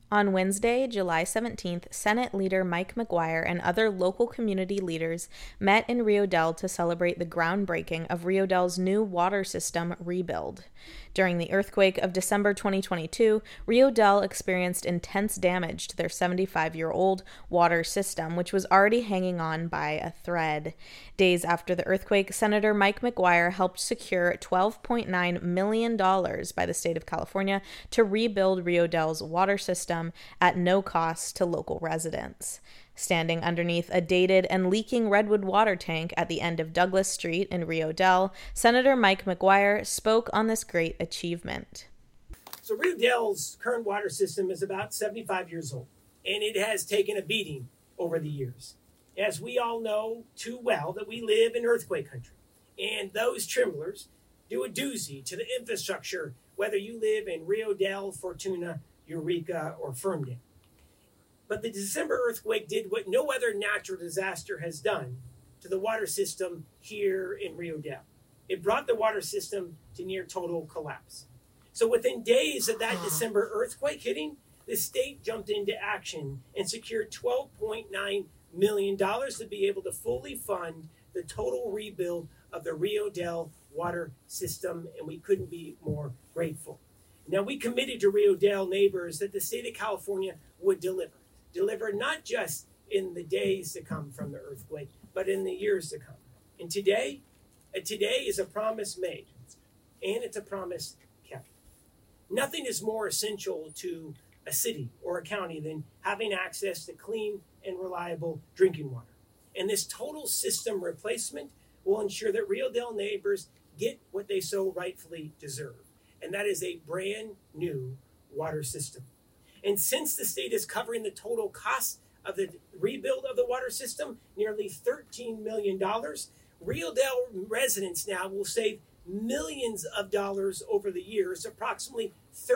On Wednesday, July 17th, Senate Leader Mike McGuire and other local community leaders met in Rio Dell to celebrate the groundbreaking of Rio Dell's new water system rebuild. During the earthquake of December 2022, Rio Dell experienced intense damage to their 75-year-old water system, which was already hanging on by a thread. Days after the earthquake, Senator Mike McGuire helped secure $12.9 million by the state of California to rebuild Rio Dell's water system at no cost to local residents. Standing underneath a dated and leaking redwood water tank at the end of Douglas Street in Rio Dell, Senator Mike McGuire spoke on this great achievement. So Rio Dell's current water system is about 75 years old, and it has taken a beating over the years. As we all know too well that we live in earthquake country, and those tremblers do a doozy to the infrastructure, whether you live in Rio Dell, Fortuna, Eureka, or Ferndale. But the December earthquake did what no other natural disaster has done to the water system here in Rio Dell. It brought the water system to near total collapse. So within days of that December earthquake hitting, the state jumped into action and secured $12.9 million to be able to fully fund the total rebuild of the Rio Dell water system, and we couldn't be more grateful. Now, we committed to Rio Dell neighbors that the state of California would deliver not just in the days to come from the earthquake, but in the years to come. And today is a promise made, and it's a promise kept. Nothing is more essential to a city or a county than having access to clean and reliable drinking water. And this total system replacement will ensure that Rio Dell neighbors get what they so rightfully deserve, and that is a brand new water system. And since the state is covering the total cost of the rebuild of the water system, nearly $13 million, Rio Dell residents now will save millions of dollars over the years, approximately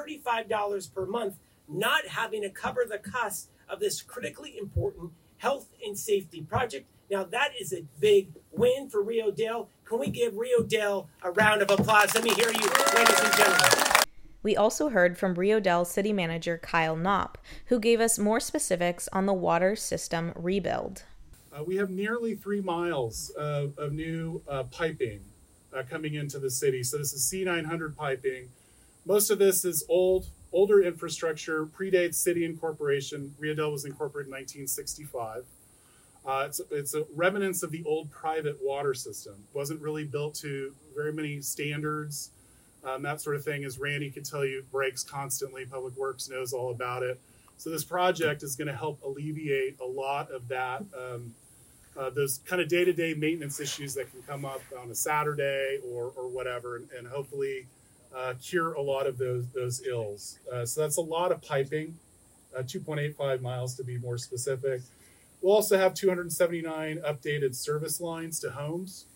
$35 per month, not having to cover the cost of this critically important health and safety project. Now, that is a big win for Rio Dell. Can we give Rio Dell a round of applause? Let me hear you, ladies and gentlemen. We also heard from Rio Dell City Manager Kyle Knopp, who gave us more specifics on the water system rebuild. We have nearly 3 miles of new piping coming into the city. So this is C900 piping. Most of this is older infrastructure, predates city incorporation. Rio Dell was incorporated in 1965. It's a remnants of the old private water system. Wasn't really built to very many standards. That sort of thing, as Randy can tell you, breaks constantly. Public Works knows all about it. So this project is going to help alleviate a lot of that, those kind of day-to-day maintenance issues that can come up on a Saturday or whatever, and hopefully cure a lot of those ills. So that's a lot of piping, 2.85 miles to be more specific. We'll also have 279 updated service lines to homes.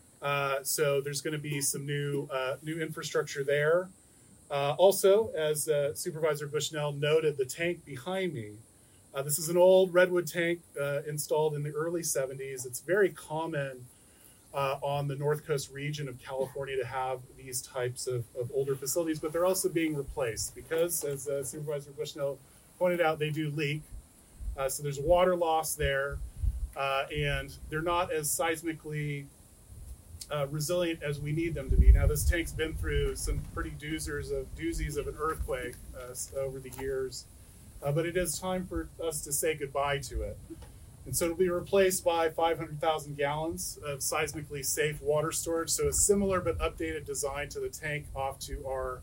So there's going to be some new infrastructure there. Also, as Supervisor Bushnell noted, the tank behind me, this is an old redwood tank installed in the early 70s. It's very common on the North Coast region of California to have these types of older facilities, but they're also being replaced because, as Supervisor Bushnell pointed out, they do leak. So there's water loss there, and they're not as seismically resilient as we need them to be. Now, this tank's been through some pretty doozies of an earthquake over the years, but it is time for us to say goodbye to it. And so it'll be replaced by 500,000 gallons of seismically safe water storage. So a similar but updated design to the tank off to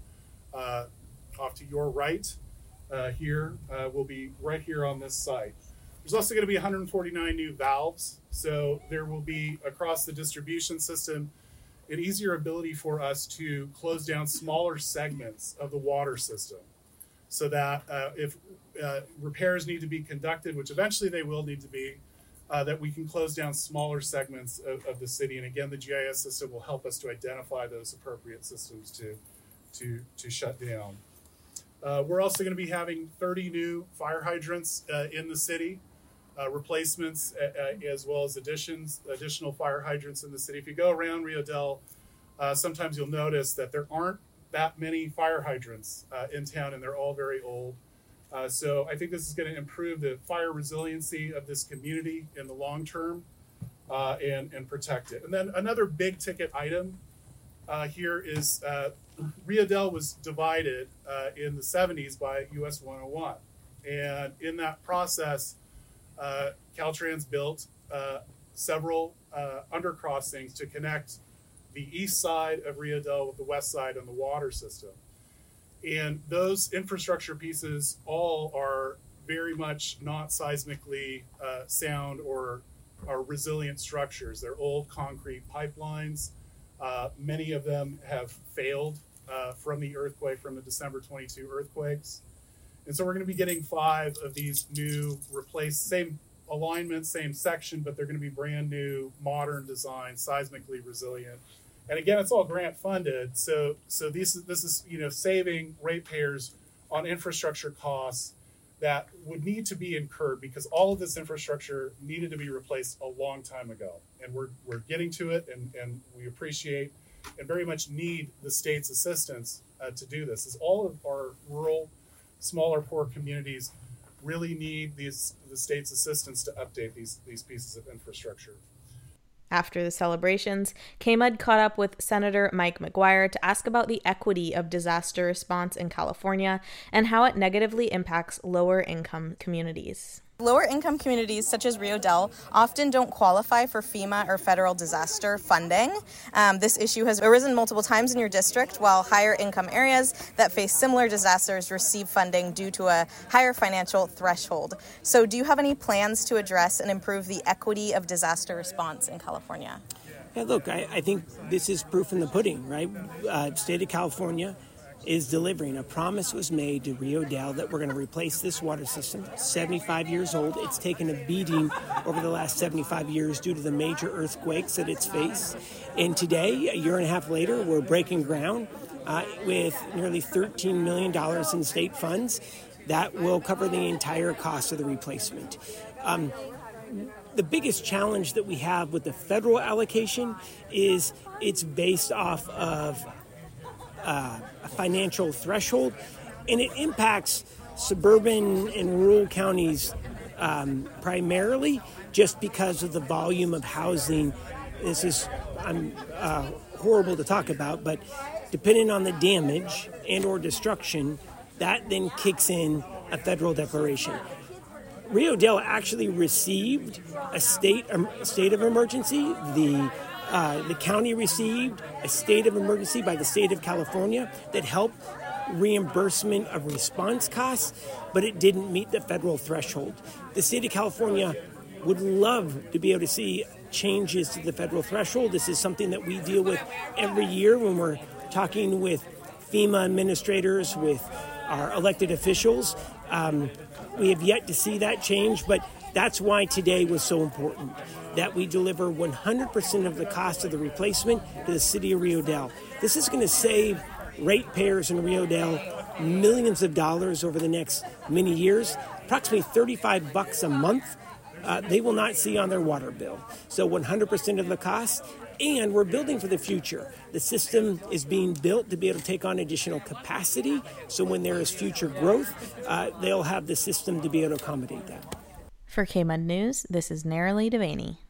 your right here will be right here on this site. There's also going to be 149 new valves. So there will be, across the distribution system, an easier ability for us to close down smaller segments of the water system so that if repairs need to be conducted, which eventually they will need to be, that we can close down smaller segments of the city. And again, the GIS system will help us to identify those appropriate systems to shut down. We're also going to be having 30 new fire hydrants in the city. Replacements as well as additional fire hydrants in the city. If you go around Rio Dell, sometimes you'll notice that there aren't that many fire hydrants in town, and they're all very old. So I think this is going to improve the fire resiliency of this community in the long term and protect it. And then another big ticket item here is Rio Dell was divided in the 70s by US 101. And in that process, Caltrans built several undercrossings to connect the east side of Rio Dell with the west side and the water system. And those infrastructure pieces all are very much not seismically sound or are resilient structures. They're old concrete pipelines. Many of them have failed from the earthquake, from the December 22 earthquakes. And so we're going to be getting 5 of these new replaced, same alignment, same section, but they're going to be brand new, modern design, seismically resilient. And again, it's all grant funded. So this is saving ratepayers on infrastructure costs that would need to be incurred because all of this infrastructure needed to be replaced a long time ago. And we're getting to it, and we appreciate and very much need the state's assistance to do this. As all of our rural, smaller, poor communities really need the state's assistance to update these pieces of infrastructure. After the celebrations, KMUD caught up with Senator Mike McGuire to ask about the equity of disaster response in California and how it negatively impacts lower-income communities. Lower-income communities such as Rio Dell often don't qualify for FEMA or federal disaster funding. This issue has arisen multiple times in your district, while higher-income areas that face similar disasters receive funding due to a higher financial threshold. So do you have any plans to address and improve the equity of disaster response in California? Yeah, look, I think this is proof in the pudding, right? State of California is delivering. A promise was made to Rio Dell that we're going to replace this water system. 75 years old. It's taken a beating over the last 75 years due to the major earthquakes that it's faced. And today, a year and a half later, we're breaking ground with nearly $13 million in state funds that will cover the entire cost of the replacement. The biggest challenge that we have with the federal allocation is it's based off of a financial threshold, and it impacts suburban and rural counties primarily just because of the volume of housing. This is horrible to talk about, but depending on the damage and or destruction, that then kicks in a federal declaration. Rio Dell actually received a state of emergency. The county received a state of emergency by the state of California that helped reimbursement of response costs, but it didn't meet the federal threshold. The state of California would love to be able to see changes to the federal threshold. This is something that we deal with every year when we're talking with FEMA administrators, with our elected officials. We have yet to see that change, but that's why today was so important, that we deliver 100% of the cost of the replacement to the city of Rio Dell. This is going to save ratepayers in Rio Dell millions of dollars over the next many years, approximately $35 a month. They will not see on their water bill. So 100% of the cost, and we're building for the future. The system is being built to be able to take on additional capacity, so when there is future growth, they'll have the system to be able to accommodate that. For KMUD News, this is Naralee Devaney.